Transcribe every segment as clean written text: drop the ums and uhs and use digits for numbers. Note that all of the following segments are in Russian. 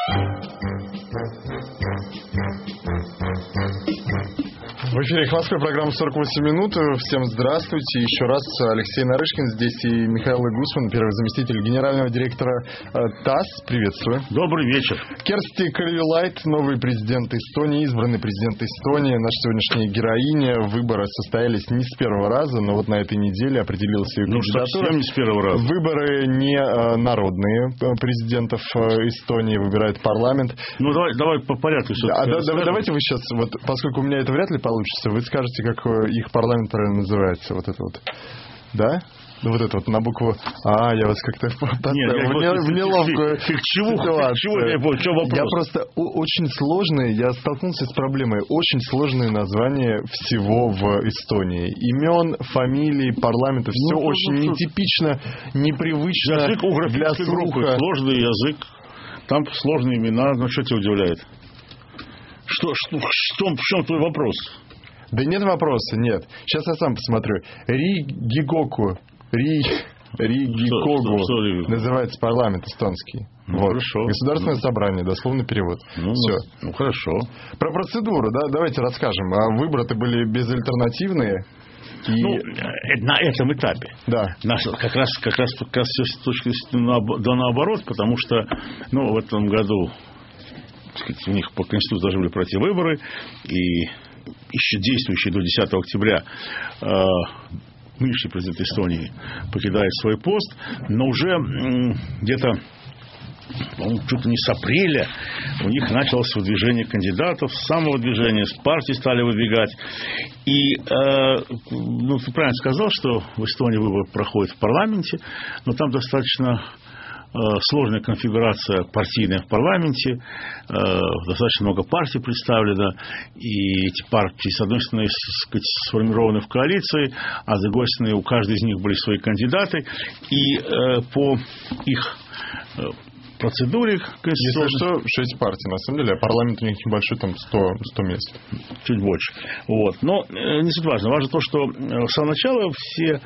В эфире «Эхо Москвы», программа «48 минут». Всем здравствуйте. Еще раз Алексей Нарышкин здесь и Михаил Гусман, первый заместитель генерального директора ТАСС. Приветствую. Добрый вечер. Керсти Кальюлайд, новый президент Эстонии, избранный президент Эстонии, наша сегодняшняя героиня. Выборы состоялись не с первого раза, но вот на этой неделе определился ее кандидатура. Совсем не с первого раза. Выборы не народные. Президентов Эстонии выбирает парламент. Ну, давай по порядку. Давайте вы сейчас, вот, поскольку у меня это вряд ли получится, вы скажете, как их парламент правильно называется, вот это вот, да? Ну, вот это вот на букву А, я вас как-то поставил в неловкую ситуацию. Я просто очень сложные, я столкнулся с проблемой, очень сложные названия всего в Эстонии. Имен, фамилий, парламента, все очень нетипично, непривычно язык для слуха. Сложный язык, там сложные имена, ну что тебя удивляет? В чем твой вопрос? Да нет вопроса, нет. Сейчас я сам посмотрю. Ригигоку называется парламент эстонский. Ну, вот. Хорошо. Государственное собрание, дословный перевод. Все. Ну, хорошо. Про процедуру, да, давайте расскажем. Выборы-то были безальтернативные. На этом этапе. Да. Как раз все с точки зрения наоборот, потому что в этом году, так сказать, у них по Конституции должны были пройти выборы, и еще действующий до 10 октября нынешний президент Эстонии покидает свой пост, но уже где-то, чуть ли не с апреля у них началось выдвижение кандидатов, с самого движения, с партии стали выбегать. И ты правильно сказал, что в Эстонии выборы проходят в парламенте, но там достаточно сложная конфигурация партийная в парламенте, достаточно много партий представлено, и эти партии, с одной стороны, сформированы в коалиции, а с другой стороны, у каждой из них были свои кандидаты, и по их процедуре конституционной... Если что, 6 партий, на самом деле, а парламент у них небольшой, там 100 мест. Чуть больше. Вот. Но не суть важно. Важно то, что с самого начала все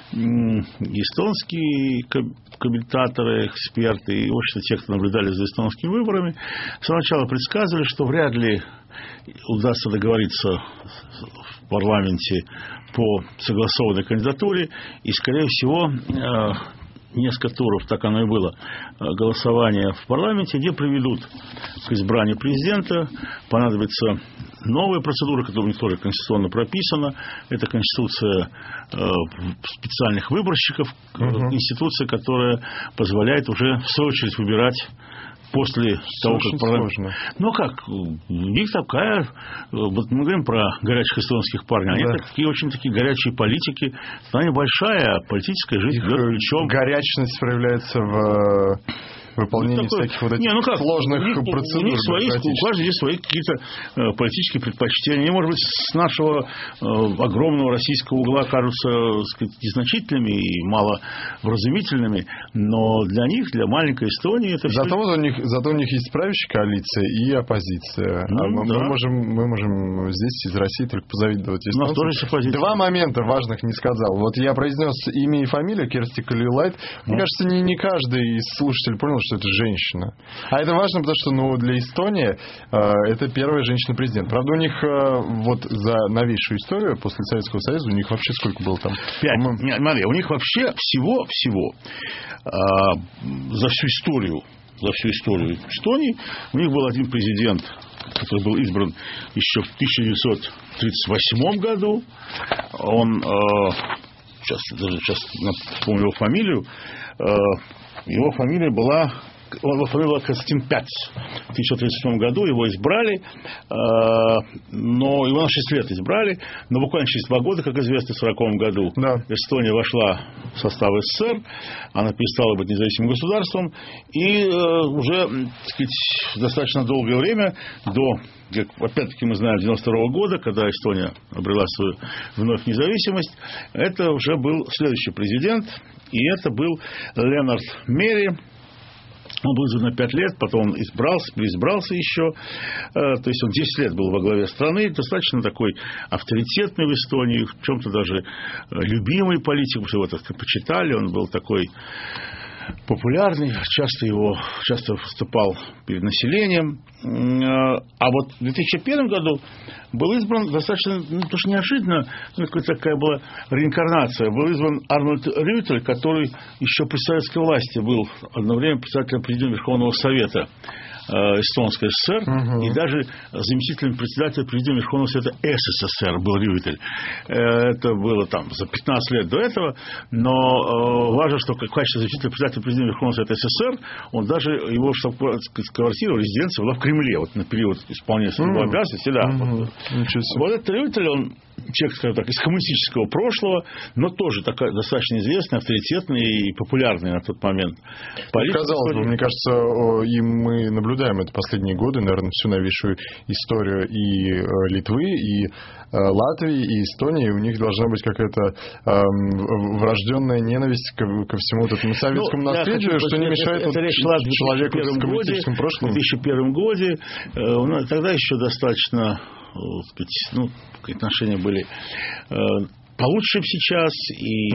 эстонские комментаторы, эксперты и общество тех, кто наблюдали за эстонскими выборами, с самого начала предсказывали, что вряд ли удастся договориться в парламенте по согласованной кандидатуре, и, скорее всего, несколько туров, так оно и было, голосования в парламенте, где приведут к избранию президента. Понадобится новая процедура, которая у них тоже конституционно прописана. Это конституция специальных выборщиков, институция, которая позволяет уже в свою очередь выбирать после того, как парламент... Ну как, у них такая... Вот мы говорим про горячих эстонских парней. Они очень такие горячие политики. Она небольшая, а политическая жизнь идет плечом. Горячность проявляется в выполнении всяких вот этих сложных процедур. У каждого есть свои какие-то политические предпочтения. Они, может быть, с нашего огромного российского угла кажутся, так сказать, незначительными и маловразумительными, но для них, для маленькой Эстонии это все... Зато у них есть правящая коалиция и оппозиция. Мы можем здесь из России только позавидовать. У нас тоже есть оппозиция. Два момента важных не сказал. Вот я произнес имя и фамилию Керсти Кальюлайд. Мне кажется, не каждый из слушателей понял, что это женщина. А это важно, потому что для Эстонии это первая женщина-президент. Правда, у них вот за новейшую историю после Советского Союза у них вообще сколько было там? 5. Смотри, у них вообще всего за всю историю Эстонии у них был один президент, который был избран еще в 1938 году. Он сейчас вспомню его фамилию. Его фамилия была Константин Пяц. В 1937 году его избрали, но его на 6 лет избрали, но буквально через 2 года, как известно, в 1940 году Эстония вошла в состав СССР, она перестала быть независимым государством, и уже, так сказать, достаточно долгое время, опять-таки мы знаем, 1992 года, когда Эстония обрела свою вновь независимость, это уже был следующий президент, и это был Леонард Мери. Он был избран на 5 лет, потом он переизбрался еще. То есть он 10 лет был во главе страны. Достаточно такой авторитетный в Эстонии, в чем-то даже любимый политик, потому что его так почитали. Он был такой популярный, часто выступал перед населением. А вот в 2001 году был избран достаточно, тоже неожиданно, какая-то такая была реинкарнация. Был избран Арнольд Рюйтель, который еще при советской власти был одно время председателем Президиума Верховного Совета Эстонской ССР, и даже заместителем председателя Президиума Верховного Совета СССР был Рюйтель. Это было там за 15 лет до этого, но важно, что в качестве заместителя председателя Президиума Верховного Совета СССР он даже, его штаб-квартира, резиденция была в Кремле, вот на период исполнения своих обязанностей, да. Вот этот Рюйтель, он человек, скажем так, из коммунистического прошлого, но тоже такой достаточно известный, авторитетный и популярный на тот момент политик. Казалось бы, мне кажется, и мы наблюдаем это последние годы, наверное, всю новейшую историю и Литвы, и Латвии, и Эстонии. У них должна быть какая-то врожденная ненависть ко всему вот этому советскому наследию, что не мешает человеку с коммунистическим прошлым. В 2001 году, тогда еще достаточно, отношения были получше, чем сейчас, и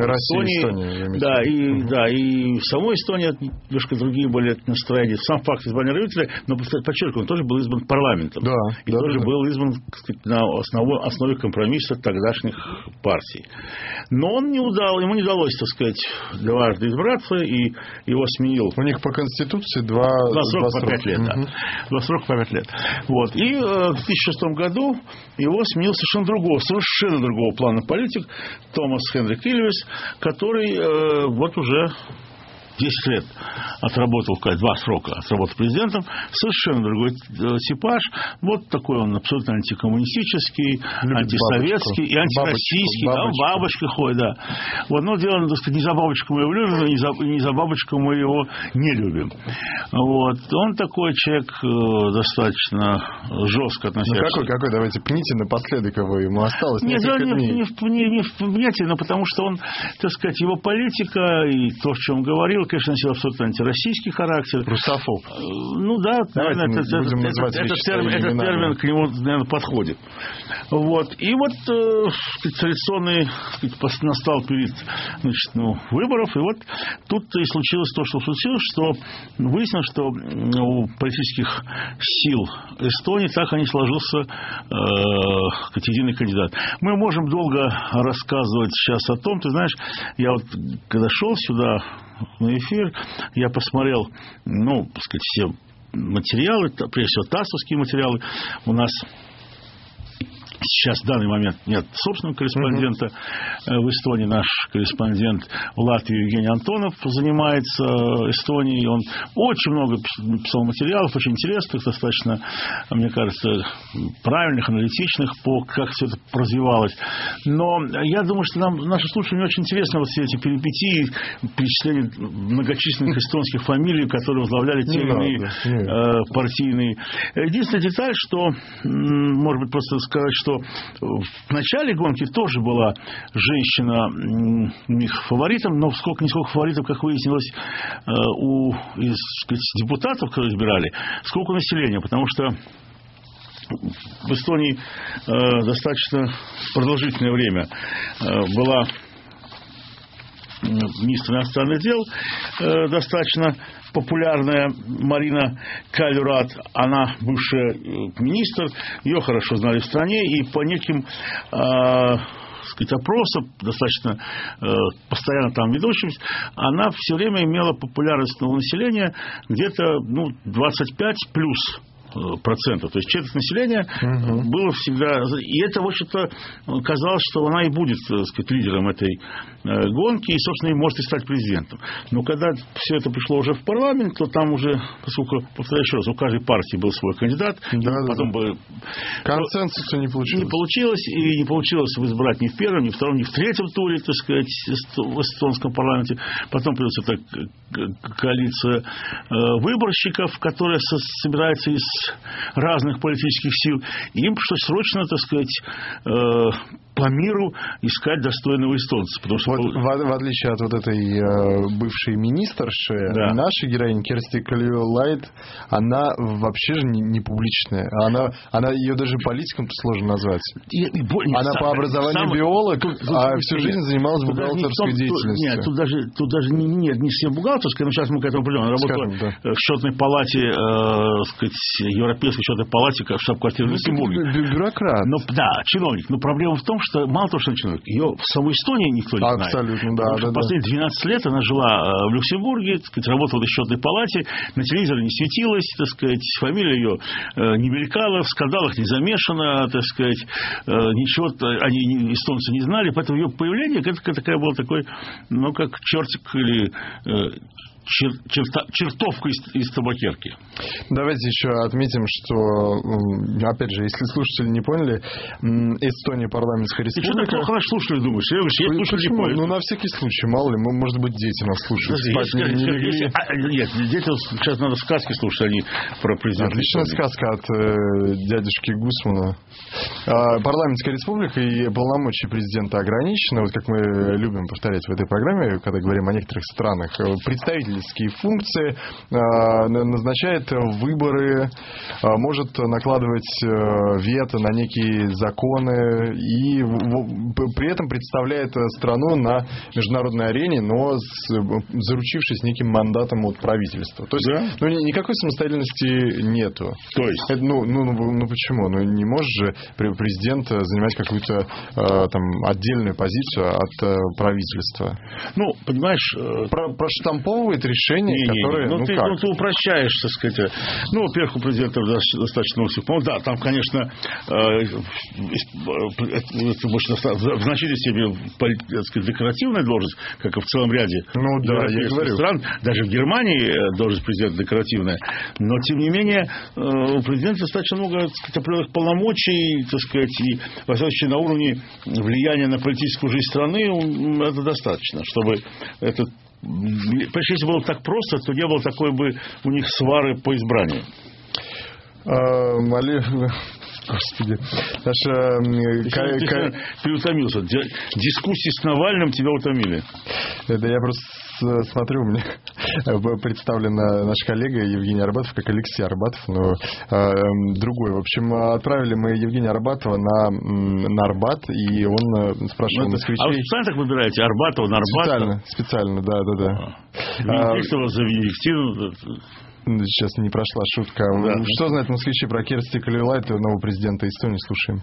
Эстония, и в самой Эстонии немножко другие были настроения. Сам факт избрания Рюйтеля, но, подчеркиваю, он тоже был избран парламентом. Был избран, сказать, на основе компромисса тогдашних партий. Но ему не удалось, так сказать, дважды избраться, и его сменил. У них по Конституции два срока по 5 лет. Два срока по 5 лет. Вот. И в 2006 году его сменил совершенно другого плана политик Томас Хенрик Ильвес, который вот уже 10 лет отработал, 2 срока отработал президентом, совершенно другой типаж. Вот такой он абсолютно антикоммунистический, антисоветский и антироссийский. Бабочка ходит, да. Вот, но дело, так сказать, не за бабочку мы его любим, не за бабочку мы его не любим. Вот. Он такой человек достаточно жестко относящийся. Ну, какой? Давайте пните напоследок его, ему осталось несколько дней. Не в понятии, но потому что он, так сказать, его политика и то, о чем говорил, конечно, носил абсолютно антироссийский характер. Русофоб. Ну да, наверное, этот термин к нему, наверное, подходит. Вот. И вот традиционный, настал период, выборов, и вот тут и случилось то, что случилось, что выяснилось, что у политических сил Эстонии так и не сложился единый кандидат. Мы можем долго рассказывать сейчас о том, ты знаешь, я вот когда шел сюда на эфир, я посмотрел, все материалы, прежде всего ТАССовские материалы. У нас сейчас в данный момент нет собственного корреспондента в Эстонии. Наш корреспондент в Латвии Евгений Антонов занимается Эстонией. Он очень много писал материалов, очень интересных, достаточно, мне кажется, правильных, аналитичных, как все это развивалось. Но я думаю, что нашим слушателям очень интересно вот все эти перипетии, перечисления многочисленных эстонских фамилий, которые возглавляли те или иные партийные. Единственная деталь, что, может быть, просто сказать, что в начале гонки тоже была женщина их фаворитом, но не сколько фаворитов, как выяснилось, из депутатов, которые избирали, сколько населения, потому что в Эстонии достаточно продолжительное время была министр иностранных дел достаточно популярная Марина Кальюрат, она бывшая министр, ее хорошо знали в стране, и по неким опросам, достаточно постоянно там ведущимся, она все время имела популярность у населения где-то 25 плюс процентов. То есть четверть населения было всегда... И это, в общем-то, казалось, что она и будет, так сказать, лидером этой гонки, и, собственно, и может и стать президентом. Но когда все это пришло уже в парламент, то там уже, поскольку, повторяю еще раз, у каждой партии был свой кандидат, потом бы... Консенсуса не получилось. Не получилось, и не получилось избрать ни в первом, ни в втором, ни в третьем туре, так сказать, в эстонском парламенте. Потом придется эта коалиция выборщиков, которая собирается из разных политических сил. Им пришлось срочно, так сказать, по миру искать достойного эстонца. Потому что... в отличие от вот этой бывшей министрши, наша героиня Керсти Кальюлайд, она вообще же не публичная. Она ее даже политиком сложно назвать. Она по образованию биолог, а всю жизнь занималась бухгалтерской деятельностью. Нет, тут даже не всем бухгалтерской, но сейчас мы к этому придем. Она работала в счетной палате, Европейской счетной палате, в штаб-квартире в Люксембурге. Бюрократ. Чиновник. Но проблема в том, что мало того, что он чиновник, ее в самой Эстонии никто не знает. Абсолютно, да. Последние 12 лет она жила в Люксембурге, работала в счетной палате, на телевизоре не светилась, фамилия ее не мелькала, в скандалах не замешана, ничего они, эстонцы, не знали, поэтому ее появление, это такая была такой, как чертик или чертовка из табакерки. Давайте еще отметим, что, опять же, если слушатели не поняли, Эстония парламентская республика... Ты что так плохо слушали, думаешь? Я слушаю, не понял. На всякий случай, мало ли, может быть, дети нас слушают. Нет, детям сейчас надо сказки слушать, а не про президента. Отличная сказка от дядюшки Гусмана. Парламентская республика и полномочия президента ограничены. Вот как мы любим повторять в этой программе, когда говорим о некоторых странах. Представитель функции, назначает выборы, может накладывать вето на некие законы и при этом представляет страну на международной арене, но заручившись неким мандатом от правительства. То есть никакой самостоятельности нету. То есть? Почему? Не может же президент занимать какую-то отдельную позицию от правительства. Понимаешь, проштамповывает решения, которые... Ты упрощаешь, так сказать. Во-первых, у президента достаточно много. Да, там, конечно, в значительной степени декоративная должность, как и в целом ряде европейских стран. Даже в Германии должность президента декоративная. Но, тем не менее, у президента достаточно много определенных полномочий, и, во всяком случае, на уровне влияния на политическую жизнь страны это достаточно, чтобы этот... Если было так просто, то не было такой бы у них свары по избранию. Господи. Ты утомился. Дискуссии с Навальным тебя утомили. Да я просто смотрю, у меня представлена наш коллега Евгений Арбатов, как Алексей Арбатов, но другой. В общем, отправили мы Евгения Арбатова на Арбат, и он спрашивал москвичей... А вы специально так выбираете? Арбатова на Арбат? Специально, да. Венедиктова за Венедиктину... Сейчас не прошла шутка. Что знают москвичи про Керсти Кальюлайд, нового президента Эстонии? Слушаем.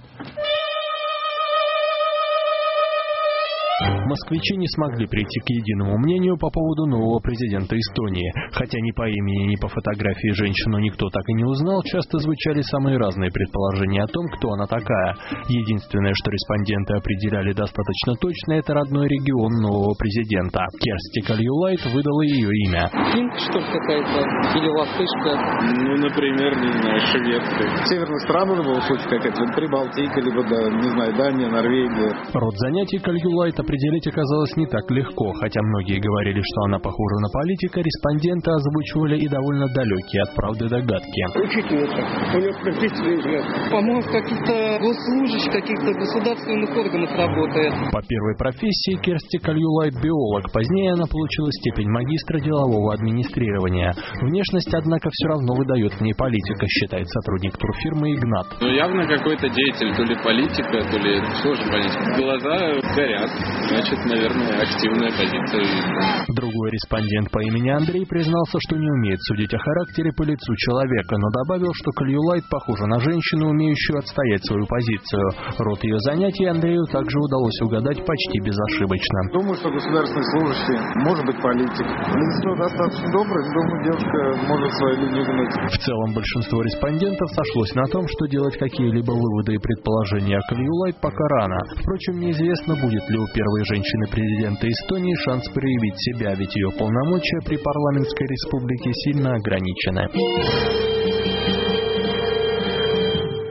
Москвичи не смогли прийти к единому мнению по поводу нового президента Эстонии. Хотя ни по имени, ни по фотографии женщину никто так и не узнал, часто звучали самые разные предположения о том, кто она такая. Единственное, что респонденты определяли достаточно точно, это родной регион нового президента. Керсти Кальюлайд выдала ее имя. Финка, что ли, какая-то? Или латышка? Например, не знаю, Швеция. Северная страна была хоть какая-то, Прибалтика, либо, Дания, Норвегия. Род занятий Кальюлайд определить оказалось не так легко. Хотя многие говорили, что она похожа на политика, респонденты озвучивали и довольно далекие от правды догадки. Учительница. У нее профессия измет. По-моему, в каких-то госслужащих, каких-то государственных органах работает. По первой профессии Керсти Кальюлайд биолог. Позднее она получила степень магистра делового администрирования. Внешность, однако, все равно выдает в ней политика, считает сотрудник турфирмы Игнат. Явно какой-то деятель, то ли политика, то ли сложно понять. Глаза горят. Значит, наверное, активная позиция. Другой респондент по имени Андрей признался, что не умеет судить о характере по лицу человека, но добавил, что Кальюлайд похожа на женщину, умеющую отстоять свою позицию. Род ее занятий Андрею также удалось угадать почти безошибочно. Думаю, что государственный служащий, может быть, политик. Лицо достаточно доброе, думаю, девушка может свою линию гнуть. В целом, большинство респондентов сошлось на том, что делать какие-либо выводы и предположения о Кальюлайд пока рано. Впрочем, неизвестно, будет ли у первой женщины-президента Эстонии шанс проявить себя, ведь ее полномочия при парламентской республике сильно ограничены.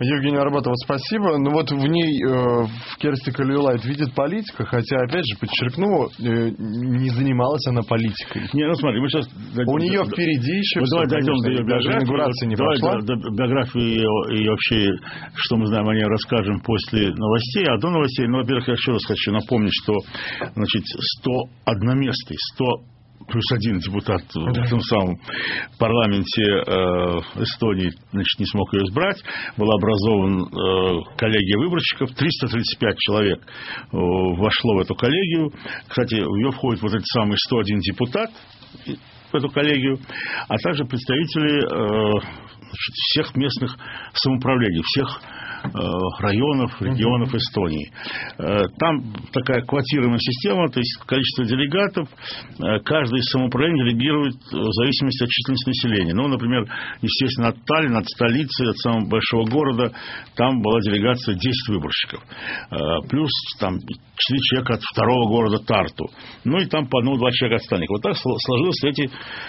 Евгения Арбатова, спасибо. Ну вот в ней, в Керсти Кальюлайт, видит политика, хотя, опять же, подчеркну, не занималась она политикой. Не, ну смотри, мы сейчас... У нее впереди еще все, давай дойдем до ее биографии, не прошла. До биографии ее и вообще, что мы знаем о ней, расскажем после новостей. А до новостей, ну, во-первых, я еще раз хочу напомнить, что, значит, 101-местный, 100 плюс 1 депутат в том самом парламенте Эстонии, значит, не смог ее избрать. Была образована коллегия выборщиков. 335 человек вошло в эту коллегию. Кстати, в нее входит вот этот самый 101 депутат в эту коллегию, а также представители всех местных самоуправлений, всех районов, регионов Эстонии. Там такая квотированная система, то есть количество делегатов каждое из самоуправлений делегирует в зависимости от численности населения. Ну, например, естественно, от Таллина, от столицы, от самого большого города, там была делегация 10 выборщиков. Плюс там 4 человека от второго города Тарту. Ну, и там по 1-2 человека от остальных. Вот так сложилось эти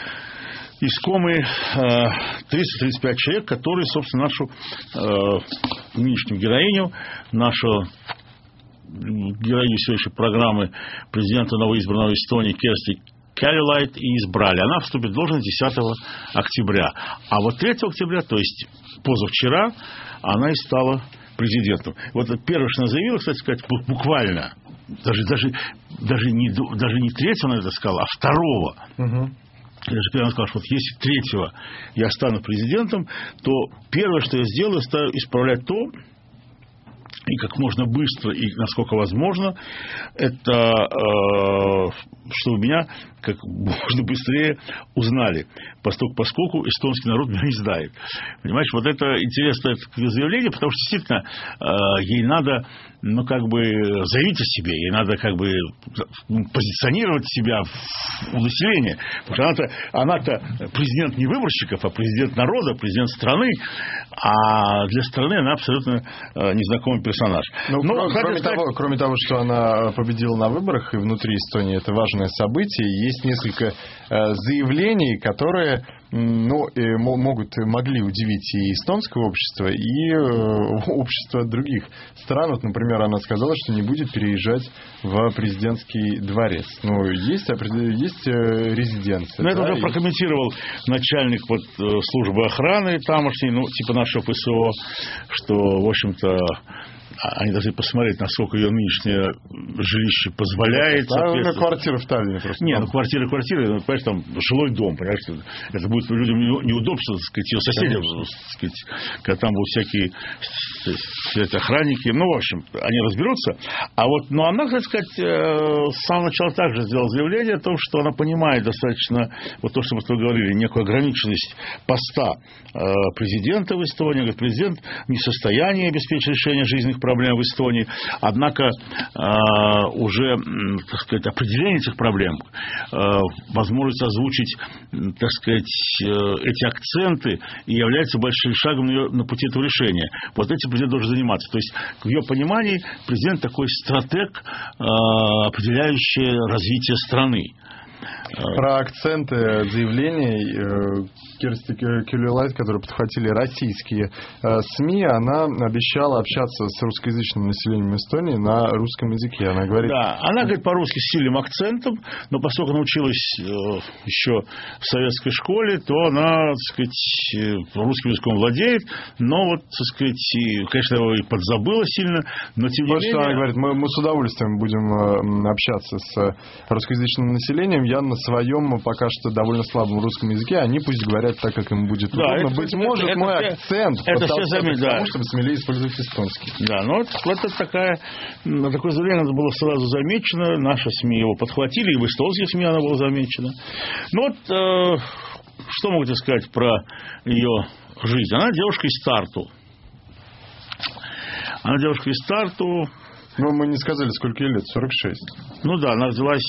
искомые 335 человек, которые, собственно, нашу нынешнюю героиню, нашу героиню следующей программы президента новоизбранного Эстонии Керсти Кальюлайт и избрали. Она вступит в должность 10 октября. А вот 3 октября, то есть позавчера, она и стала президентом. Вот первое, что она заявила, кстати сказать, буквально, даже не 3-го она это сказала, а 2-го. Я же прямо сказал, что вот если 3-го я стану президентом, то первое, что я сделаю, стаю исправлять то, и как можно быстро, и насколько возможно, это чтобы меня как можно быстрее узнали, поскольку эстонский народ меня не знает. Понимаешь, вот это интересное заявление, потому что действительно ей надо, ну, как бы заявить о себе, ей надо как бы позиционировать себя у населения. Потому что она-то президент не выборщиков, а президент народа, президент страны, а для страны она абсолютно незнакомый персонаж. Кроме того, что она победила на выборах, и внутри Эстонии это важное событие, есть несколько заявлений, которые могли удивить и эстонское общество, и общество других стран. Вот, например, она сказала, что не будет переезжать в президентский дворец. Ну, есть резиденция. Ну, это уже прокомментировал начальник службы охраны тамошней, типа нашего ПСО, что, в общем-то, они должны посмотреть, насколько ее нынешнее жилище позволяет. Квартира в Таллине просто. Не, квартира, понимаешь, там жилой дом, понимаешь, это будет людям неудобство, так сказать, ее соседям, так сказать, когда там будут всякие охранники, в общем, они разберутся. Но она, так сказать, с самого начала также сделала заявление о том, что она понимает достаточно, вот то, что мы с тобой говорили, некую ограниченность поста президента в Эстонии. Говорит, президент не в состоянии обеспечить решение жизненных проблем в Эстонии, однако уже, так сказать, определение этих проблем, возможность озвучить, так сказать, эти акценты и является большим шагом на пути этого решения. Вот этим президент должен заниматься. То есть, в ее понимании, президент такой стратег, определяющий развитие страны. Про акценты заявлений Керсти Кальюлайт, которые подхватили российские СМИ, она обещала общаться с русскоязычным населением Эстонии на русском языке. Она говорит... Да, она говорит по-русски с сильным акцентом, но поскольку она училась еще в советской школе, то она, так сказать, русским языком владеет, но так сказать, конечно, его и подзабыла сильно, но тем не менее... Что она говорит, мы с удовольствием будем общаться с русскоязычным населением. Я на своем пока что довольно слабом русском языке, они пусть говорят так, как им будет удобно. Быть может, мой акцент подтолкнет к тому, чтобы смелее использовать эстонский. Да, это такое заявление было сразу замечено, наши СМИ его подхватили, и в эстонских СМИ оно было замечено. Что могу тебе сказать про ее жизнь? Она девушка из Тарту. Мы не сказали, сколько ей лет, 46. Она родилась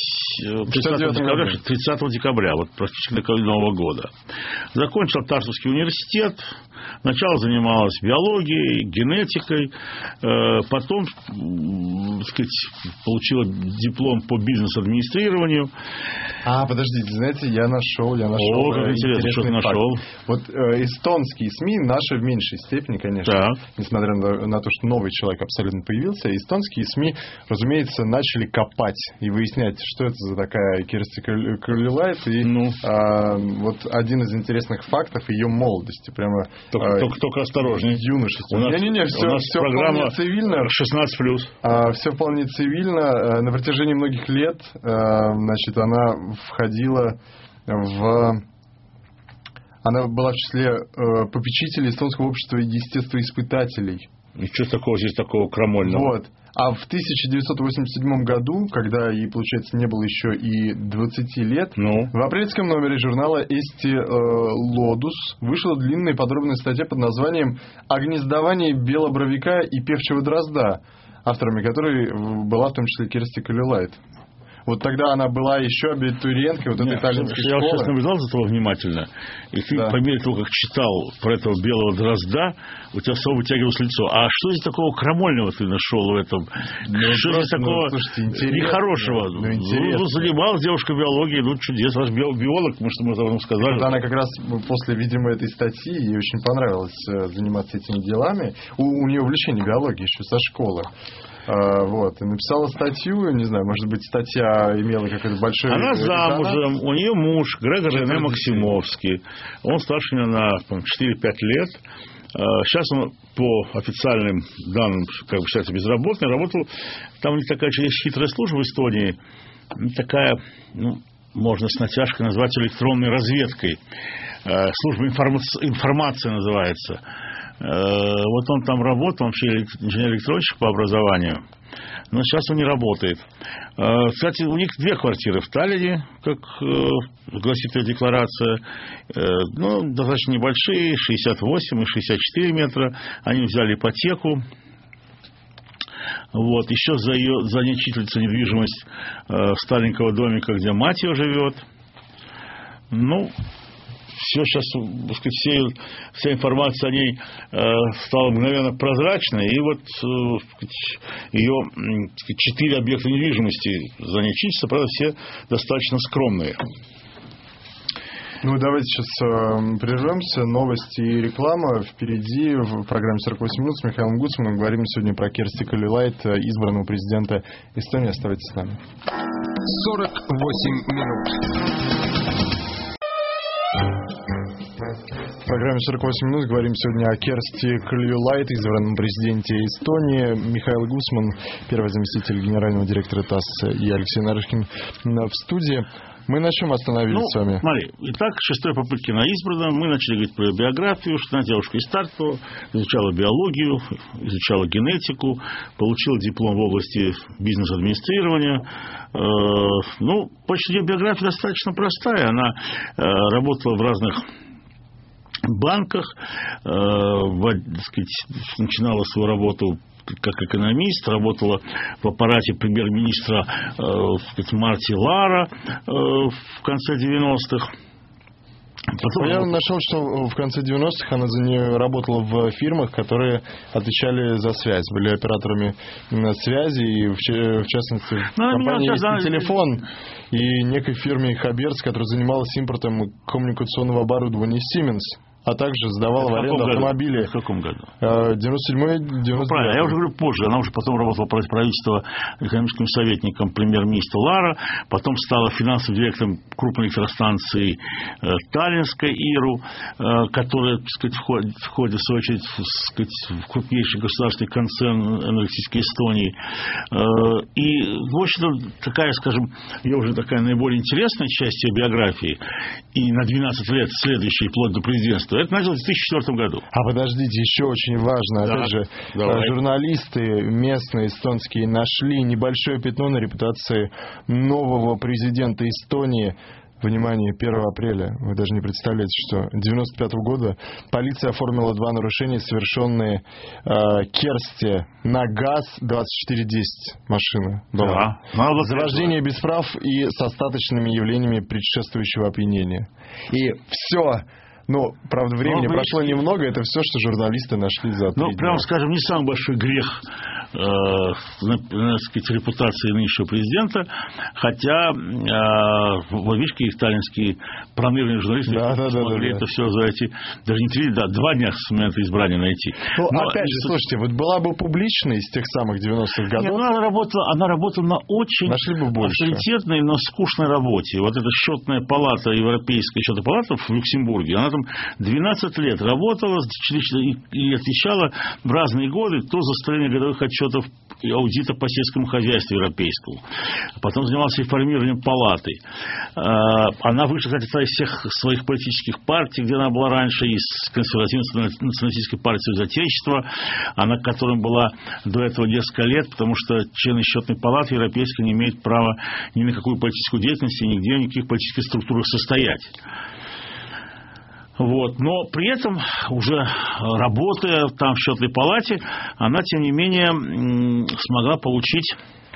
30 декабря, практически до Нового года. Закончила Тартовский университет, Сначала занималась биологией, генетикой, потом, так сказать, получила диплом по бизнес-администрированию. Подождите, знаете, я нашел интересно, что ты нашел. Вот эстонские СМИ, наши в меньшей степени, конечно, несмотря на то, что новый человек абсолютно появился, эстонские СМИ, разумеется, начали копать и выяснять, что это за такая Керсти Кальюлайт. И вот один из интересных фактов ее молодости. Прямо только осторожнее. Юношество. Все программа цивильно. 16+. Все вполне цивильно. На протяжении многих лет, значит, она входила Она была в числе попечителей эстонского общества естествоиспытателей. И что такого здесь такого крамольного? Вот. А в 1987 году, когда ей, получается, не было еще и 20 лет, в апрельском номере журнала «Эсти Лодус» вышла длинная и подробная статья под названием «О гнездовании белобровика и певчего дрозда», авторами которой была в том числе Керсти Кальюлайт. Вот тогда она была еще абитуриенткой вот этой итальянской школы. Я вот сейчас наблюдал за тобой внимательно, и ты по мере того, как читал про этого белого дрозда, у тебя снова вытягивалось лицо. А что здесь такого крамольного ты нашел в этом? Что здесь такого нехорошего? Занималась девушка биологией, чудес, ваш биолог, мы об этом сказали. Вот она как раз после, видимо, этой статьи, ей очень понравилось заниматься этими делами. У нее увлечение биологией еще со школы. Вот, и написала статью, не знаю, может быть, статья имела какой-то большой... Она замужем, у нее муж Грегор Рене Максимовский, он старше меня на 4-5 лет. Сейчас он по официальным данным, как бы считается, безработный, работал, там у них такая очень хитрая служба в Эстонии, такая, можно с натяжкой назвать электронной разведкой, служба информации называется. Вот он там работал, он вообще инженер-электронщик по образованию, но сейчас он не работает. Кстати, у них 2 квартиры в Таллине, как гласит ее декларация, достаточно небольшие, 68 и 64 метра. Они взяли ипотеку. Вот. Еще за ней числится недвижимость старенького домика, где мать ее живет. Все сейчас, так сказать, вся информация о ней стала мгновенно прозрачной, и вот ее 4 объекта недвижимости за ней числятся, правда, все достаточно скромные. Давайте сейчас прервемся. Новости и реклама впереди в программе 48 минут с Михаилом Гуцманом. Говорим сегодня про Керсти Кальюлайт, избранного президента Эстонии. Оставайтесь с нами. 48 минут. В программе 48 минут говорим сегодня о Керсти Кальюлайт, избранном президенте Эстонии. Михаил Гуцман, первый заместитель генерального директора ТАСС, и Алексей Нарышкин в студии. Мы на чем остановились с вами? Смотри, итак, 6-й попытки на избранном. Мы начали говорить про биографию, что она девушка из Тарту, изучала биологию, изучала генетику, получила диплом в области бизнес-администрирования. Почти ее биография достаточно простая. Она работала в разных банках, начинала свою работу как экономист, работала в аппарате премьер-министра Марти Лара в конце 90-х. Я нашел, что в конце 90-х она за нее работала в фирмах, которые отвечали за связь, были операторами связи, и в частности в компании «Телефон» и некой фирме «Хаберц», которая занималась импортом коммуникационного оборудования «Сименс». А также сдавала в аренду автомобили. В каком году? 97-й, 99-й. Правильно, я уже говорю позже. Она уже потом работала против правительства экономическим советником премьер-министра Лара, потом стала финансовым директором крупной электростанции Таллинской ИРУ, которая, так сказать, входит, в свою очередь, в крупнейший государственный концерн энергетической Эстонии. И, в общем-то, такая, скажем, ее уже такая наиболее интересная часть ее биографии, и на 12 лет следующей, вплоть до президентства, это началось в 2004 году. А подождите, еще очень важно. Опять же, журналисты местные, эстонские, нашли небольшое пятно на репутации нового президента Эстонии. Внимание, 1 апреля. Вы даже не представляете, что 95-го года полиция оформила 2 нарушения, совершенные Керсти на ГАЗ-2410 машина. За вождение без прав и с остаточными явлениями предшествующего опьянения. И все Но, правда, времени прошло немного, это все, что журналисты нашли за 3 дня. Ну, прямо скажем, не самый большой грех репутации нынешнего президента, хотя вовишки и сталинские пронырные журналисты смогли это все за эти, даже не 3, 2 дня с момента избрания найти. Ну, опять же, слушайте, вот была бы публичной из тех самых 90-х годов. Нет, она работала на очень авторитетной, но скучной работе. Вот эта счетная палата, Европейская счетная палата в Люксембурге, она там 12 лет работала и отвечала в разные годы то за состояние годовых отчетов и аудита по сельскому хозяйству европейскому. Потом занималась реформированием палаты. Она вышла, кстати, из всех своих политических партий, где она была раньше, из консервативной националистической партии Отечества, она к которым была до этого несколько лет, потому что члены счетной палаты европейской не имеют права ни на какую политическую деятельность и нигде в никаких политических структурах состоять. Вот. Но при этом, уже работая там в счетной палате, она, тем не менее, смогла получить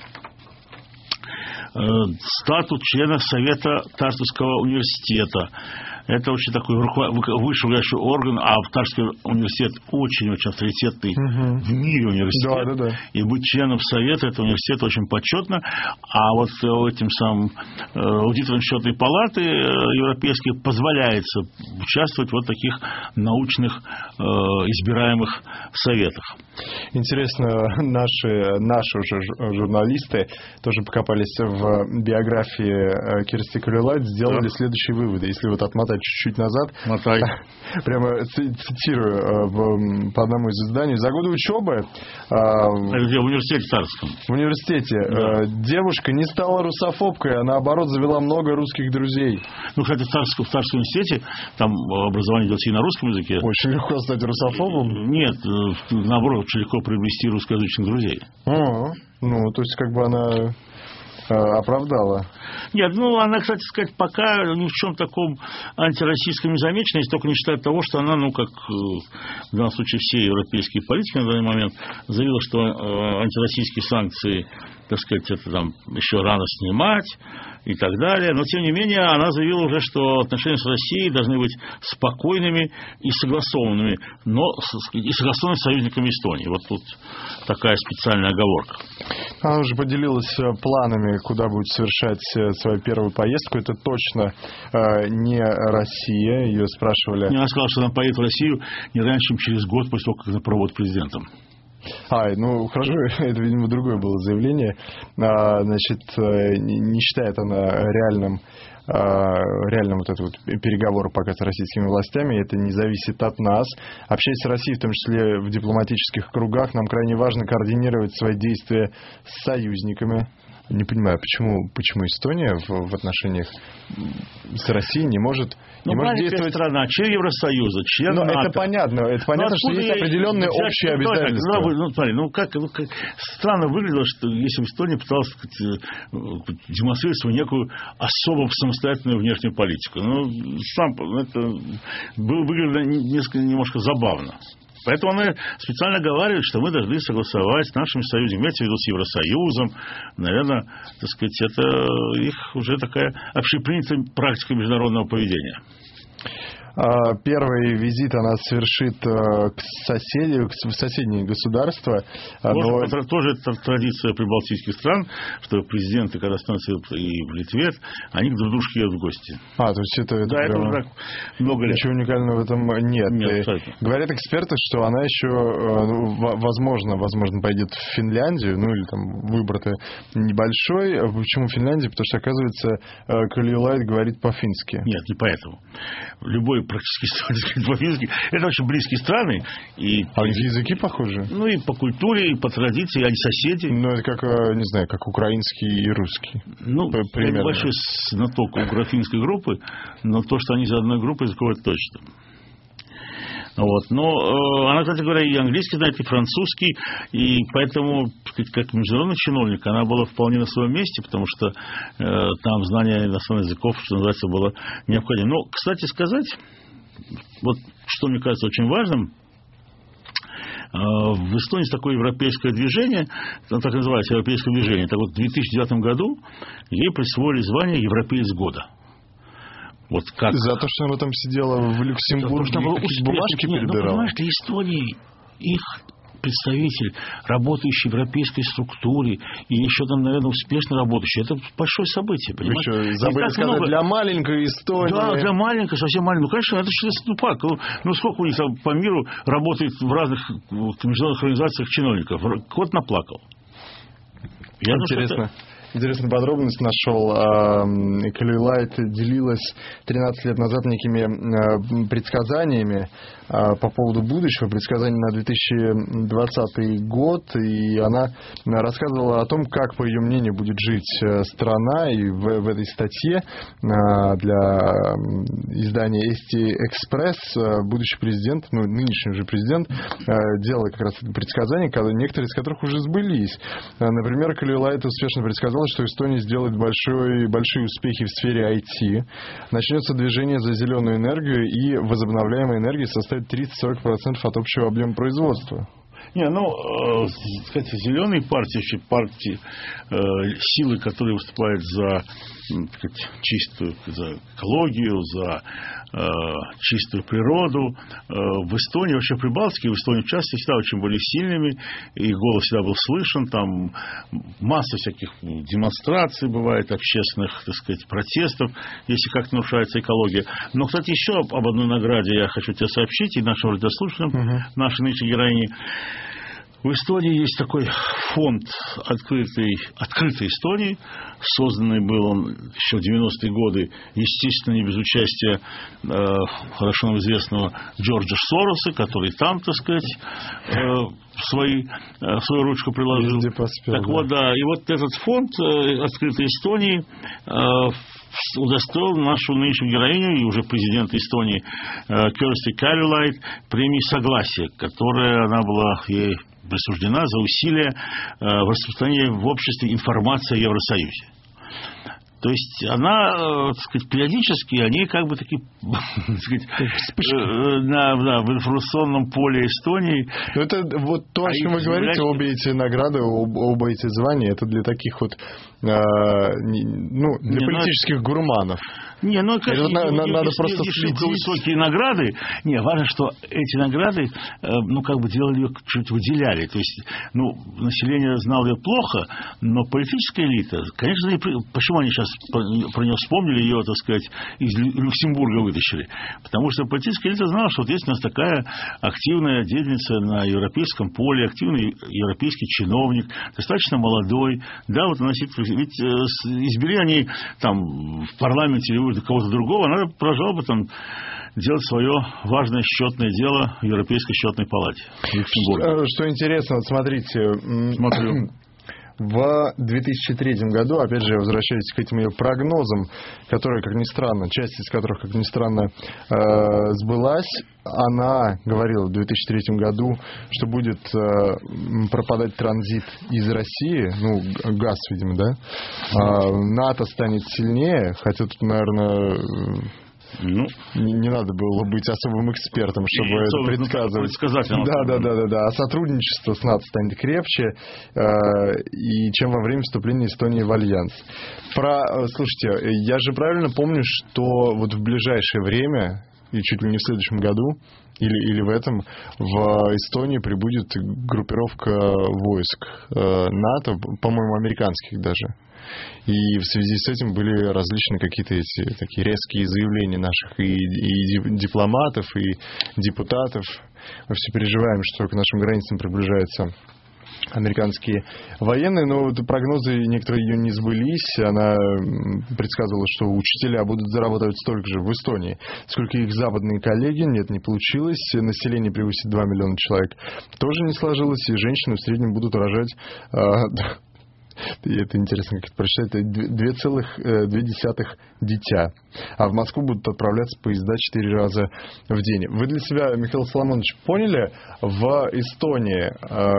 статус члена Совета Тартусского университета. Это очень такой вышестоящий орган, а Тартский университет очень-очень авторитетный в мире университет. Да. И быть членом Совета этого университета очень почетно. А вот этим самым аудиторам счетной палаты европейской позволяется участвовать в вот таких научных избираемых советах. Интересно, наши уже журналисты тоже покопались в биографии Керсти Калюлайд, сделали следующие выводы. Если вот отмотать чуть-чуть назад, прямо цитирую по одному из изданий. За годы учебы в университете Царском. В университете девушка не стала русофобкой, а наоборот завела много русских друзей. Ну, кстати, в Царском университете там образование идет и на русском языке. Очень легко стать русофобом? Нет, наоборот, очень легко приобрести русскоязычных друзей. Ну, то есть, как бы она оправдала. Нет, ну, она, кстати сказать, пока ни в чем таком антироссийском не замечена, если только не считать того, что она, ну, как в данном случае все европейские политики на данный момент, заявила, что антироссийские санкции, так сказать, это там еще рано снимать и так далее. Но, тем не менее, она заявила уже, что отношения с Россией должны быть спокойными и согласованными, но и согласованными с союзниками Эстонии. Вот тут такая специальная оговорка. Она уже поделилась планами, куда будет совершать свою первую поездку. Это точно не Россия. Ее спрашивали. Она сказала, что она поедет в Россию не раньше, чем через год после того, как она проводит президентом. Ну хорошо, это, видимо, другое было заявление. Значит, не считает она реальным вот этот вот переговор пока с российскими властями. Это не зависит от нас. Общаясь с Россией, в том числе в дипломатических кругах, нам крайне важно координировать свои действия с союзниками. Не понимаю, почему Эстония в отношениях с Россией не может действовать. Страна, член Евросоюза, член НАТО. Это понятно, что есть определенные общие обязательства. Как странно выглядело, что если бы Эстония пыталась демонстрировать свою некую особо самостоятельную внешнюю политику. Это выглядело немножко забавно. Поэтому она специально говорит, что мы должны согласовать с нашими союзниками, имеется в виду с Евросоюзом. Наверное, так сказать, это их уже такая общепринятая практика международного поведения. Первый визит она совершит в соседние государства. Тоже это традиция прибалтийских стран, что президенты, когда становятся и в Литве, они друг к дружке едут в гости. То есть это уже много лет. Ничего уникального в этом нет. Говорят эксперты, что она еще, возможно, пойдет в Финляндию, или там выбор-то небольшой. Почему Финляндия? Потому что, оказывается, Калюлайд говорит по-фински. Нет, не поэтому. Любой практически по-фински. Это очень близкие страны. А языки похожи? И по культуре, и по традиции, они соседи. Это как, не знаю, как украинский и русский. Я небольшой знаток украинской группы, но то, что они из одной группы, языковой точно. Но она, кстати говоря, и английский знает, и французский, и поэтому, как международный чиновник, она была вполне на своем месте, потому что там знание иностранных языков, что называется, было необходимо. Но, кстати сказать, вот что мне кажется очень важным, в Эстонии есть такое европейское движение, так называется европейское движение. Так вот, в 2009 году ей присвоили звание «Европеец года». Вот как... За то, что она там сидела в Люксембурге, какие бумажки перебирала? Понимаешь, для Эстонии их представитель, работающий в европейской структуре и еще там, наверное, успешно работающий, это большое событие, понимаешь? Вы что, забыли сказать, много... для маленькой Эстонии? Да, для маленькой, совсем маленькой. Ну, конечно, это же ступак. Ну, сколько у них там по миру работает в разных международных организациях чиновников? Кот наплакал. Интересно. Интересную подробность нашел. Калилайт делилась 13 лет назад некими предсказаниями по поводу будущего, предсказаний на 2020 год, и она рассказывала о том, как, по ее мнению, будет жить страна, и в этой статье для издания Eesti Express будущий президент, ну, нынешний уже президент, делал как раз предсказания, некоторые из которых уже сбылись. Например, Калилайт успешно предсказал, что Эстония сделает большие успехи в сфере IT, начнется движение за зеленую энергию, и возобновляемая энергия составит 30-40% от общего объема производства. Не, ну, сказать, зеленые партии, силы, которые выступают за, сказать, чистую, за экологию, за чистую природу, в Эстонии, вообще в Прибалтике, в Эстонии в частности, всегда очень были сильными, и голос всегда был слышен, там масса всяких демонстраций бывает, общественных, так сказать, протестов, если как-то нарушается экология. Но, кстати, еще об одной награде я хочу тебе сообщить, и нашим радиослушателям, нашей нынешней героине. В Эстонии есть такой фонд открытой Эстонии. Созданный был он еще в 90-е годы, естественно, не без участия хорошо нам известного Джорджа Сороса, который там, так сказать, свою ручку приложил. Поспел, так да. вот, да. И вот этот фонд открытой Эстонии удостоил нашу нынешнюю героиню и уже президента Эстонии Керсти Калилайт премии «Согласие», которая она была ей присуждена за усилия в распространении в обществе информации о Евросоюзе. То есть она, так сказать, периодически, они как бы такие, так сказать, в информационном поле Эстонии. Но это вот то, о чем вы говорите, обе эти награды, оба эти звания, это для таких вот, для политических гурманов. Не, ну, конечно, надо просто следить. Высокие награды. Не, важно, что эти награды, как бы делали ее, чуть выделяли. То есть, население знало ее плохо, но политическая элита, конечно, почему они сейчас про нее вспомнили, ее, так сказать, из Люксембурга вытащили? Потому что политическая элита знала, что вот есть у нас такая активная деятельница на европейском поле, активный европейский чиновник, достаточно молодой. Да, вот она сидит, ведь избери они там в парламенте или кого-то другого, она продолжала бы там делать свое важное счетное дело в Европейской счетной палате. Что интересно, вот смотрите, смотрю. В 2003 году, опять же, возвращаясь к этим ее прогнозам, которые, как ни странно, часть из которых, как ни странно, сбылась, она говорила в 2003 году, что будет пропадать транзит из России, газ, видимо, да, НАТО станет сильнее, хотя тут, наверное... не надо было быть особым экспертом, чтобы это предсказывать. Да. А сотрудничество с НАТО станет крепче, чем во время вступления Эстонии в Альянс. Слушайте, я же правильно помню, что вот в ближайшее время, и чуть ли не в следующем году, или в этом, в Эстонии прибудет группировка войск НАТО, по-моему, американских даже. И в связи с этим были различные какие-то эти такие резкие заявления наших и дипломатов, и депутатов. Мы все переживаем, что к нашим границам приближаются американские военные, но вот прогнозы некоторые ее не сбылись. Она предсказывала, что учителя будут зарабатывать столько же в Эстонии, сколько их западные коллеги. Нет, не получилось. Население превысит 2 миллиона человек. Тоже не сложилось, и женщины в среднем будут рожать... И это интересно, как это прочитать. 2,2 дитя. А в Москву будут отправляться поезда 4 раза в день. Вы для себя, Михаил Соломонович, поняли, в Эстонии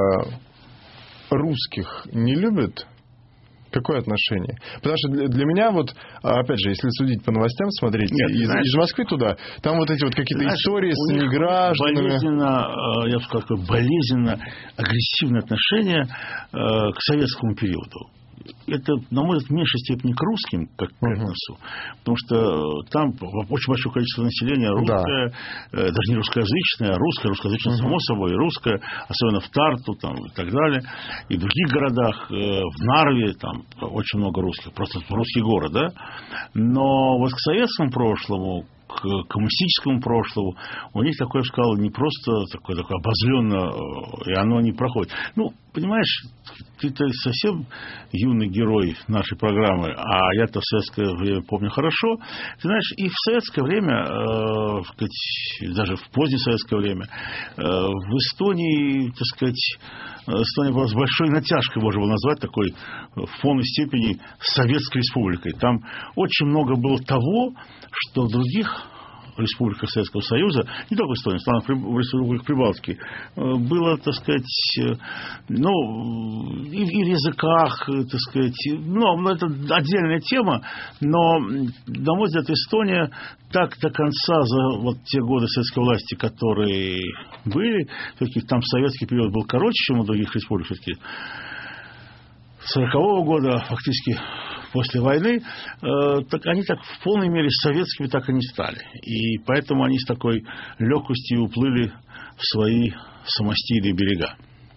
русских не любят? Какое отношение? Потому что для меня, вот, опять же, если судить по новостям, смотреть из Москвы туда, там вот эти вот какие-то истории с негражданами. Я бы сказал, болезненно агрессивное отношение к советскому периоду. это, на мой взгляд, в меньшей степени к русским, как к этносу, потому что там очень большое количество населения русское, даже не русскоязычное, а русскоязычное, само собой, русское, особенно в Тарту там, и так далее, и в других городах, в Нарве там очень много русских, просто русский город, да, но вот к советскому прошлому, к коммунистическому прошлому, у них такое, я бы сказал, не просто такое обозленно, и оно не проходит. Ну, понимаешь, ты-то совсем юный герой нашей программы, а я-то в советское время помню хорошо. Ты знаешь, и в советское время, даже в позднее советское время, в Эстонии, так сказать, Эстония была с большой натяжкой, можно было назвать, такой в полной степени советской республикой. Там очень много было того, что в других республиках Советского Союза, не только в Эстонии, в республиках Прибалтики, было, так сказать, ну, и в языках, так сказать, ну, это отдельная тема, но, на мой взгляд, Эстония так до конца за вот те годы советской власти, которые были, все-таки там советский период был короче, чем у других республик, все-таки 40-го года, фактически после войны, так они так в полной мере советскими так и не стали. И поэтому они с такой легкостью уплыли в свои самостийные берега.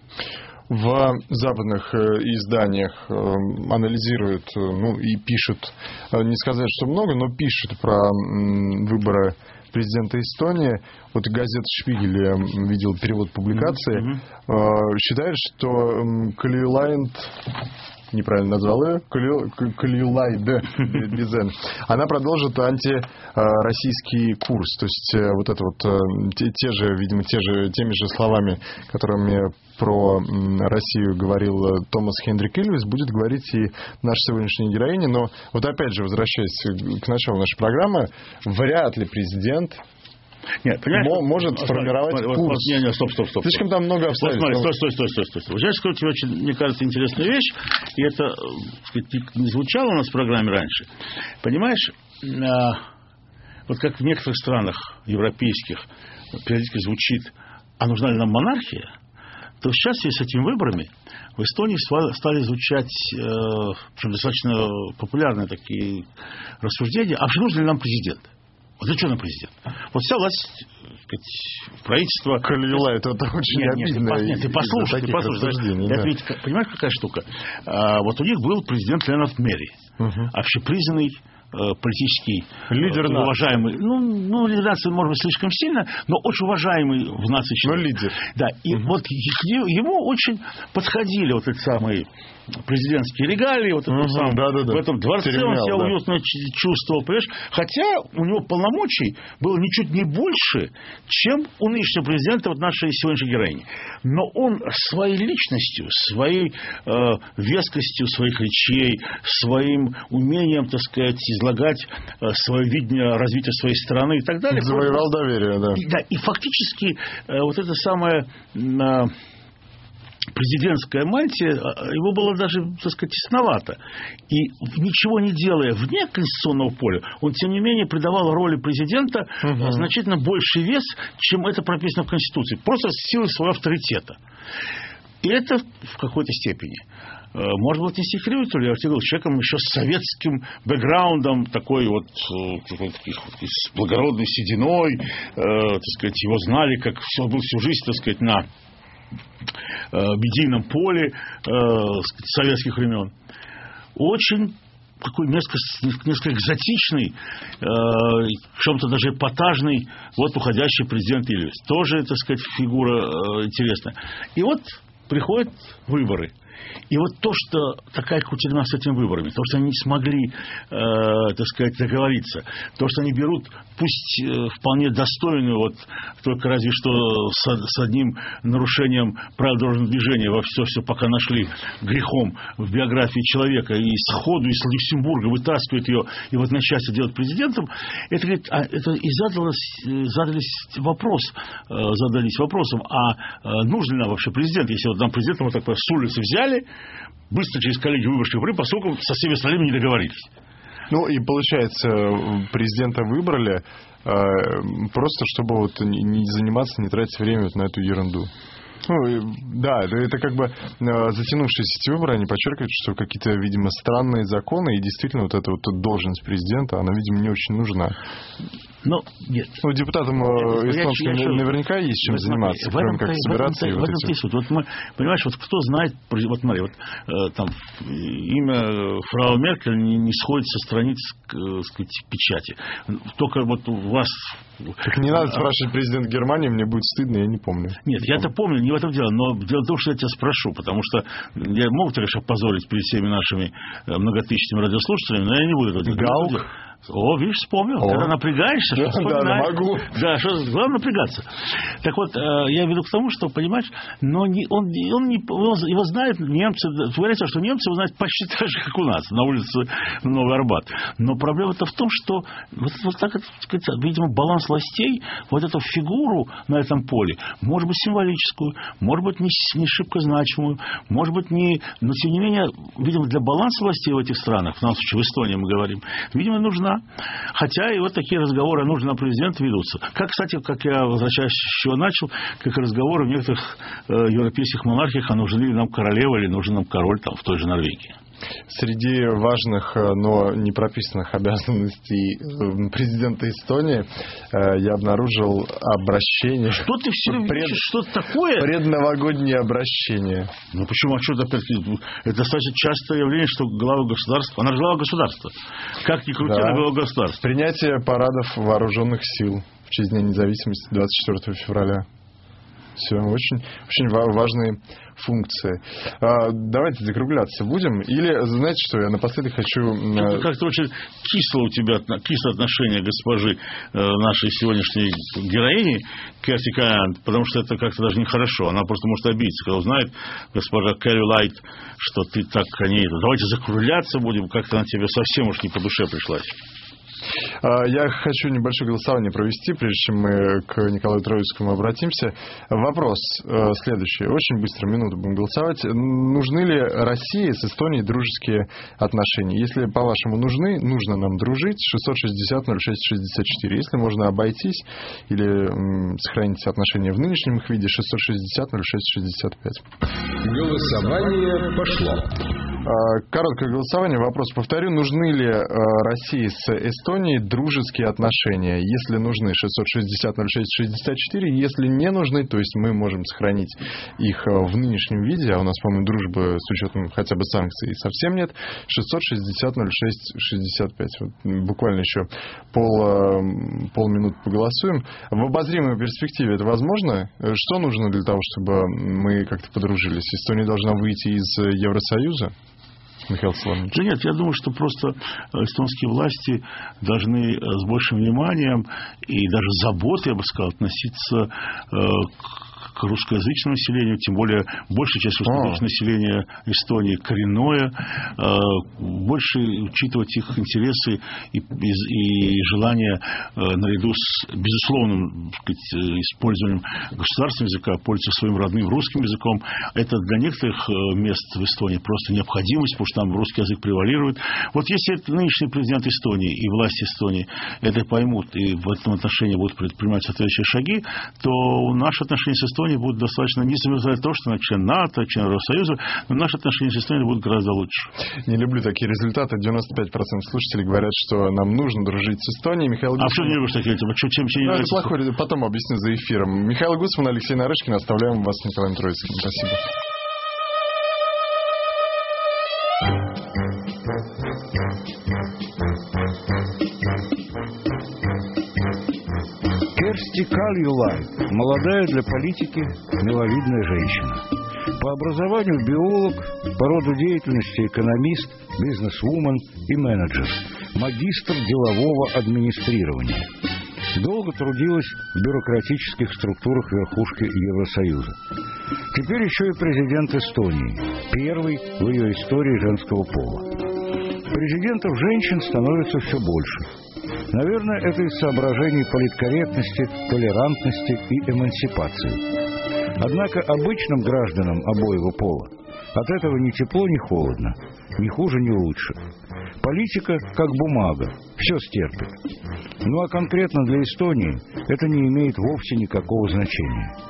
В западных изданиях анализируют, ну и пишут, не сказать, что много, но пишут про выборы президента Эстонии. Вот газета «Шпигель», я видел перевод публикации, считает, что Кальюлайд, неправильно назвал ее, Кальюлайд, без «н», она продолжит антироссийский курс. То есть вот это вот те же, видимо, теми же словами, которыми про Россию говорил Томас Хендрик Ильвес, будет говорить и наша сегодняшняя героиня. Но вот опять же, возвращаясь к началу нашей программы, вряд ли президент может сформировать курс. Стоп. Слишком там много обстоятельств. Стой. Я скажу тебе очень, мне кажется, интересная вещь, и это, сказать, не звучало у нас в программе раньше. Понимаешь, вот как в некоторых странах европейских периодически звучит, а нужна ли нам монархия, то сейчас в связи с этими выборами в Эстонии стали звучать достаточно популярные такие рассуждения, а вообще нужен ли нам президент? Вот для чего нам президент? Вот вся власть, правительство... Кальюлайд, это очень обидно. Нет, ты послушай. Понимаешь, какая штука? Вот у них был президент Леонард Мери, общепризнанный политический лидер, уважаемый, лидер нации, может быть, слишком сильно, но очень уважаемый в нации человек. Лидер. Да, и вот ему очень подходили вот эти самые президентские регалии, вот это в этом дворце он себя уютно чувствовал, понимаешь? Хотя у него полномочий было ничуть не больше, чем у нынешнего президента, вот нашей сегодняшней героини. Но он своей личностью, своей вескостью своих речей, своим умением, так сказать, излагать свое видение развития своей страны и так далее. Завоевал доверие, да. Да, и фактически вот это самое... президентская мантия, его было даже, так сказать, тесновато. И ничего не делая вне конституционного поля, он, тем не менее, придавал роли президента значительно больший вес, чем это прописано в Конституции. Просто с силой своего авторитета. И это в какой-то степени может быть отнести к Рюйтелю, я тебе говорил, человеком еще с советским бэкграундом, такой вот с благородной сединой, так сказать, его знали, как он был всю жизнь, так сказать, на медийном поле советских времен. Очень такой несколько экзотичный, в чем-то даже эпатажный, вот уходящий президент Ильвес. Тоже, так сказать, фигура интересная. И вот приходят выборы. И вот то, что такая кутерьма с этими выборами, то, что они не смогли, так сказать, договориться, то, что они берут, пусть вполне достойную, вот только разве что с одним нарушением правил дорожного движения, во все пока нашли грехом в биографии человека, и сходу из Люксембурга вытаскивают ее и в одночасье делают президентом, это, говорит, это и задались вопросом, а нужен ли нам вообще президент, если вот нам президентом вот так с улицы взяли, быстро через коллегию выборочных выборов, поскольку со всеми остальными не договорились. Ну и получается, президента выбрали просто, чтобы вот не заниматься, не тратить время вот на эту ерунду. Да, это как бы затянувшиеся эти выборы, они подчеркивают, что какие-то, видимо, странные законы, и действительно вот эта вот должность президента, она, видимо, не очень нужна. Нет. Депутатам эстонским наверняка есть чем заниматься, кроме как собираться. Понимаешь, вот кто знает, вот смотри, там имя фрау Меркель не сходит со страниц, так сказать, печати. Только вот у вас... Так не надо спрашивать президента Германии, мне будет стыдно, я не помню. Нет, я-то помню, не в этом дело, но дело в том, что я тебя спрошу, потому что я могу, конечно, опозорить перед всеми нашими многотысячными радиослушателями, но я не буду этого делать. Галк? Видишь, вспомнил. Когда напрягаешься, что вспоминаешь. Да, могу. Да, главное напрягаться. Так вот, я веду к тому, что, понимаешь, но его знают немцы, говорится, что немцы его знают почти так же, как у нас, на улице Новый Арбат. Но проблема-то в том, что вот так, видимо, баланс властей, вот эту фигуру на этом поле, может быть, символическую, может быть, не шибко значимую, может быть, но, тем не менее, видимо, для баланса властей в этих странах, в данном случае в Эстонии мы говорим, видимо, нужна. Хотя и вот такие разговоры о нужном президенте ведутся. Как, кстати, как я, возвращаясь, с чего начал, как разговоры в некоторых европейских монархиях, а нужны ли нам королева или нужен нам король там, в той же Норвегии. Среди важных, но не прописанных обязанностей президента Эстонии я обнаружил обращение. Что ты все видишь? Что-то такое? Предновогоднее обращение. Почему? А что это опять? Это достаточно частое явление, что глава государства... Она же глава государства. Как ни крути, она глава государства. Принятие парадов вооруженных сил в честь Дня независимости 24 февраля. Все, очень, очень важные функции. Давайте закругляться будем. Или, знаете что, я напоследок хочу... Как-то очень кислое у тебя отношение госпожи нашей сегодняшней героини Керти Каян, потому что это как-то даже нехорошо. Она просто может обидеться, когда узнает госпожа Кэрри Лайт, что ты так о ней... Давайте закругляться будем, как-то она тебе совсем уж не по душе пришлась. Я хочу небольшое голосование провести, прежде чем мы к Николаю Троицкому обратимся. Вопрос следующий. Очень быстро, минуту будем голосовать. Нужны ли России с Эстонией дружеские отношения? Если, по-вашему, нужно нам дружить, 660-06-64. Если можно обойтись или сохранить отношения в нынешнем их виде, 660-06-65. Голосование пошло. Короткое голосование. Вопрос повторю. Нужны ли России с Эстонией дружеские отношения? Если нужны, 660-06-64. Если не нужны, то есть мы можем сохранить их в нынешнем виде, а у нас, по-моему, дружбы с учетом хотя бы санкций совсем нет, 660-06-65. Вот, буквально еще полминуты поголосуем. В обозримой перспективе это возможно? Что нужно для того, чтобы мы как-то подружились? Эстония должна выйти из Евросоюза? Михаил Соломонович. Да нет, я думаю, что просто эстонские власти должны с большим вниманием и даже заботой, я бы сказал, относиться к русскоязычному населению, тем более большая часть русскоязычного населения Эстонии коренное, больше учитывать их интересы и желания наряду с безусловным, так сказать, использованием государственного языка, пользоваться своим родным русским языком. Это для некоторых мест в Эстонии просто необходимость, потому что там русский язык превалирует. Вот если нынешний президент Эстонии и власти Эстонии это поймут и в этом отношении будут предпринимать соответствующие шаги, то наши отношения с Эстонией будут достаточно, не несмотря на то, что она член НАТО, член Евросоюза, но наши отношения с Эстонией будут гораздо лучше. Не люблю такие результаты. 95% слушателей говорят, что нам нужно дружить с Эстонией. Михаил Гусман... А что не любишь такие? Чем не нравится? Плохой, потом объясню за эфиром. Михаил Гусман, Алексей Нарышкин. Оставляем вас с Николаем Троицким. Спасибо. Керсти Кальюлайт – молодая для политики миловидная женщина. По образованию биолог, по роду деятельности экономист, бизнесвумен и менеджер, магистр делового администрирования. Долго трудилась в бюрократических структурах верхушки Евросоюза. Теперь еще и президент Эстонии, первый в ее истории женского пола. Президентов женщин становится все больше. Наверное, это из соображений политкорректности, толерантности и эмансипации. Однако обычным гражданам обоего пола от этого ни тепло, ни холодно, ни хуже, ни лучше. Политика как бумага, все стерпит. Ну а конкретно для Эстонии это не имеет вовсе никакого значения.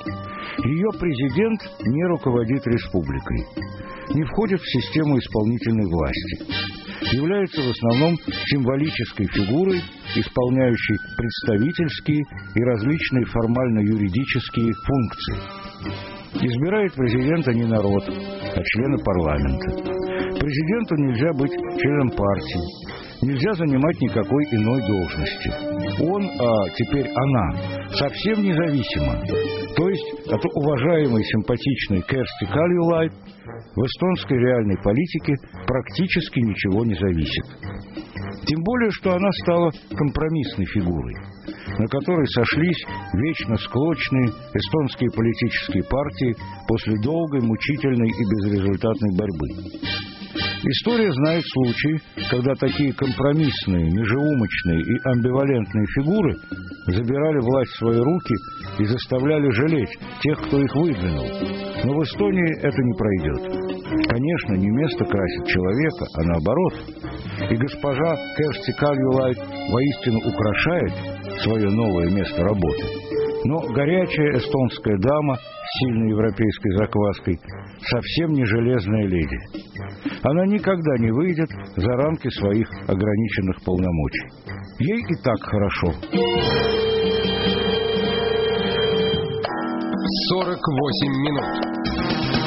Ее президент не руководит республикой, не входит в систему исполнительной власти, является в основном символической фигурой, исполняющей представительские и различные формально-юридические функции. Избирает президента не народ, а члены парламента. Президенту нельзя быть членом партии, нельзя занимать никакой иной должности. Он, а теперь она, совсем независима. То есть от уважаемой симпатичной Керсти Кальюлайд в эстонской реальной политике практически ничего не зависит. Тем более, что она стала компромиссной фигурой, на которой сошлись вечно склочные эстонские политические партии после долгой, мучительной и безрезультатной борьбы. История знает случаи, когда такие компромиссные, межеумочные и амбивалентные фигуры забирали власть в свои руки и заставляли жалеть тех, кто их выдвинул. Но в Эстонии это не пройдет. Конечно, не место красит человека, а наоборот. И госпожа Керсти Кальюлайд воистину украшает свое новое место работы. Но горячая эстонская дама с сильной европейской закваской совсем не железная леди. Она никогда не выйдет за рамки своих ограниченных полномочий. Ей и так хорошо. 48 минут.